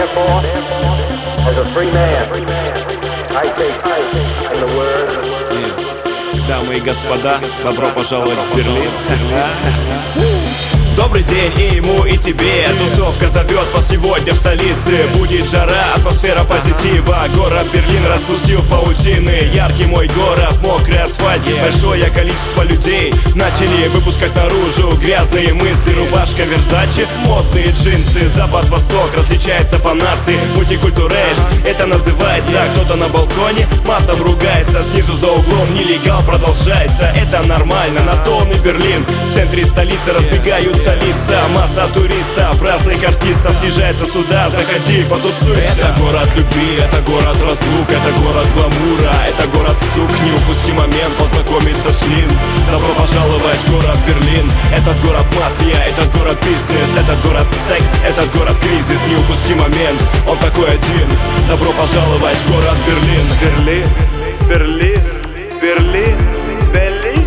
Therefore, as a free man, I take faith in the word. Дамы и господа, добро пожаловать в Берлин. Добрый день и ему, и тебе. Тусовка зовет вас сегодня в столице. Будет жара, атмосфера позитива. Город Берлин распустил паутины. Яркий мой город, мокрый асфальт, большое количество людей начали выпускать наружу грязные мысли. Рубашка Верзачи, модные джинсы. Запад-восток различается по нации. Мультикультурель, это называется. Кто-то на балконе матом ругается. Снизу за углом нелегал продолжается. Это нормально, на то он и Берлин. В центре столицы разбегаются лица. Масса туристов, разных артистов съезжается сюда. Заходи, потусуйся. Это город любви, это город разлук, это город гламура, это город сук. Не упусти момент познакомиться с ним. Добро пожаловать в город Берлин. Этот город мафия, этот город бизнес, этот город секс, этот город кризис. Не упусти момент, он такой один. Добро пожаловать в город Берлин. Берлин, Берлин, Берлин, Берлин.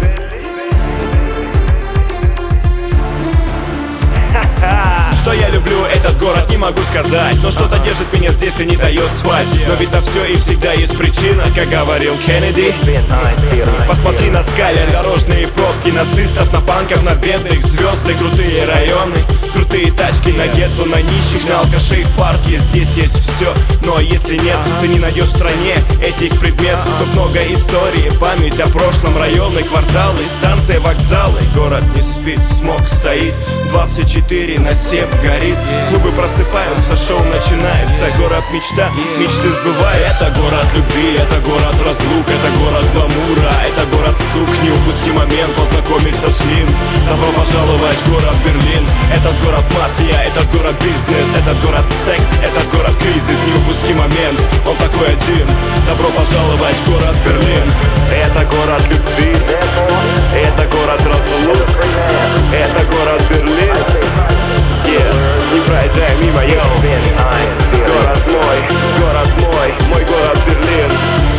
Что я люблю этот город, не могу сказать. Но что-то держит меня здесь и не дает спать. Но ведь на все и всегда есть причина, как говорил Кеннеди. Посмотри на скале, дорожные пробки нацистов, на панков, на бедных, звезды, крутые районы, крутые тачки, на гетто, на нищих, на алкашей в парке. Здесь есть все, но если нет, ты не найдешь в стране этих предметов. Тут много истории, память о прошлом, районы, кварталы, станции, вокзалы. Город не спит, смог стоит 24/7 горит. Клубы просыпаются, шоу начинается. Город мечта, мечты сбываются. Это город любви, это город разлук, это город гламура, это город сук. Не упусти момент познакомиться с ним. Добро пожаловать в город Берлин. Этот город мафия, этот город бизнес, этот город секс, этот город кризис. Не упусти момент, он такой один. Добро пожаловать в город Берлин. Это город любви, это город разлук, это город Берлин. Не проезжай мимо, йоу. Город мой, мой город Берлин.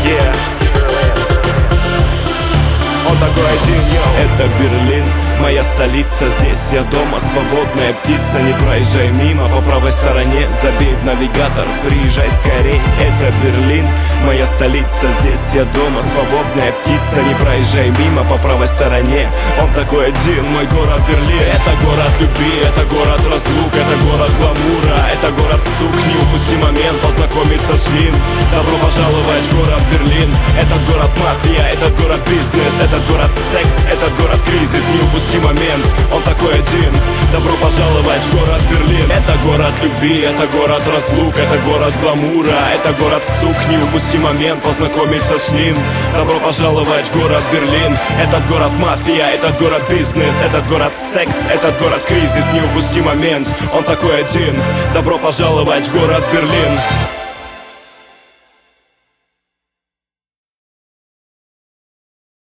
Он такой один, йоу. Это Берлин, моя столица, здесь я дома, свободная птица. Не проезжай мимо, по правой стороне забей в навигатор, приезжай скорей. Это Берлин, моя столица, здесь я дома, свободная птица. Не проезжай мимо, по правой стороне, он такой один, мой город Берлин. Это город любви, это город разлук, это город гламура, это город сук. Не упусти момент познакомиться с ним. Добро пожаловать в город Берлин. Этот город мафия, этот город бизнес, этот город секс, этот город кризис. Не упусти момент, он такой один. Добро пожаловать в город Берлин. Это город любви, это город разлук, это город гламура, это город сук. Не упусти момент познакомиться с ним. Добро пожаловать в город Берлин. Этот город мафия, этот город бизнес, этот город секс, этот город кризис. Не упусти момент, он такой один. Добро пожаловать в город Берлин.